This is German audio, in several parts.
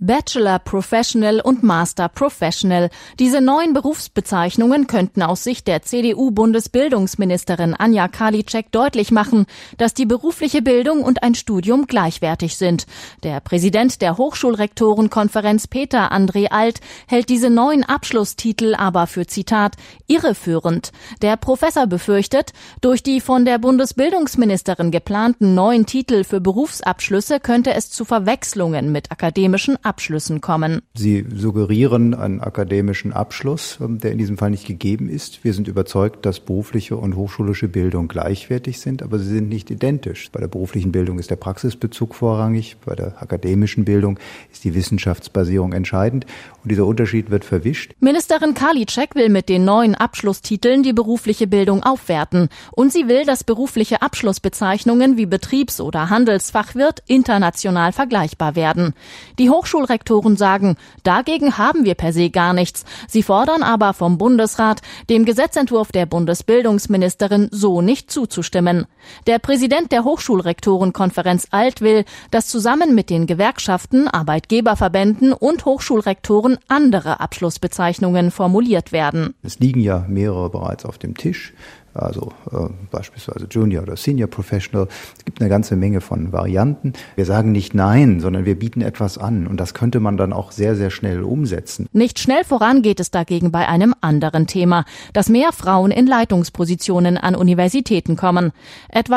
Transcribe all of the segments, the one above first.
Bachelor Professional und Master Professional. Diese neuen Berufsbezeichnungen könnten aus Sicht der CDU-Bundesbildungsministerin Anja Karliczek deutlich machen, dass die berufliche Bildung und ein Studium gleichwertig sind. Der Präsident der Hochschulrektorenkonferenz Peter André Alt hält diese neuen Abschlusstitel aber für, Zitat, irreführend. Der Professor befürchtet, durch die von der Bundesbildungsministerin geplanten neuen Titel für Berufsabschlüsse könnte es zu Verwechslungen mit akademischen Abschlüssen kommen. Sie suggerieren einen akademischen Abschluss, der in diesem Fall nicht gegeben ist. Wir sind überzeugt, dass berufliche und hochschulische Bildung gleichwertig sind, aber sie sind nicht identisch. Bei der beruflichen Bildung ist der Praxisbezug vorrangig, bei der akademischen Bildung ist die Wissenschaftsbasierung entscheidend und dieser Unterschied wird verwischt. Ministerin Karliczek will mit den neuen Abschlusstiteln die berufliche Bildung aufwerten und sie will, dass berufliche Abschlussbezeichnungen wie Betriebs- oder Handelsfachwirt international vergleichbar werden. Die Hochschulrektoren sagen, dagegen haben wir per se gar nichts. Sie fordern aber vom Bundesrat, dem Gesetzentwurf der Bundesbildungsministerin so nicht zuzustimmen. Der Präsident der Hochschulrektorenkonferenz Alt will, dass zusammen mit den Gewerkschaften, Arbeitgeberverbänden und Hochschulrektoren andere Abschlussbezeichnungen formuliert werden. Es liegen ja mehrere bereits auf dem Tisch. Also beispielsweise Junior oder Senior Professional. Es gibt eine ganze Menge von Varianten. Wir sagen nicht nein, sondern wir bieten etwas an. Und das könnte man dann auch sehr, sehr schnell umsetzen. Nicht schnell voran geht es dagegen bei einem anderen Thema, dass mehr Frauen in Leitungspositionen an Universitäten kommen. Etwa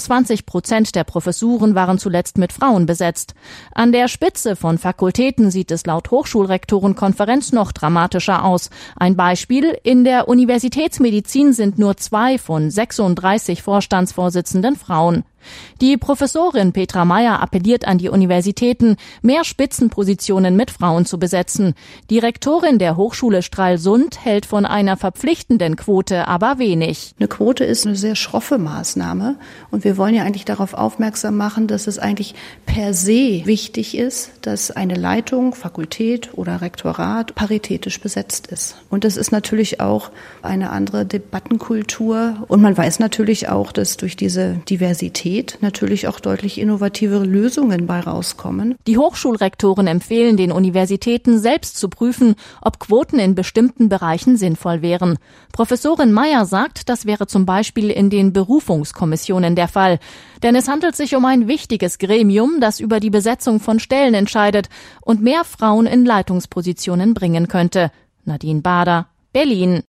23% der Professuren waren zuletzt mit Frauen besetzt. An der Spitze von Fakultäten sieht es laut Hochschulrektorenkonferenz noch dramatischer aus. Ein Beispiel: In der Universitätsmedizin sind nur 2 von 36 Vorstandsvorsitzenden Frauen. Die Professorin Petra Meyer appelliert an die Universitäten, mehr Spitzenpositionen mit Frauen zu besetzen. Die Rektorin der Hochschule Stralsund hält von einer verpflichtenden Quote aber wenig. Eine Quote ist eine sehr schroffe Maßnahme und wir wollen ja eigentlich darauf aufmerksam machen, dass es eigentlich per se wichtig ist, dass eine Leitung, Fakultät oder Rektorat paritätisch besetzt ist. Und das ist natürlich auch eine andere Debattenkultur und man weiß natürlich auch, dass durch diese Diversität natürlich auch deutlich innovativere Lösungen bei rauskommen. Die Hochschulrektoren empfehlen den Universitäten selbst zu prüfen, ob Quoten in bestimmten Bereichen sinnvoll wären. Professorin Meyer sagt, das wäre zum Beispiel in den Berufungskommissionen der Fall. Denn es handelt sich um ein wichtiges Gremium, das über die Besetzung von Stellen entscheidet und mehr Frauen in Leitungspositionen bringen könnte. Nadine Bader, Berlin.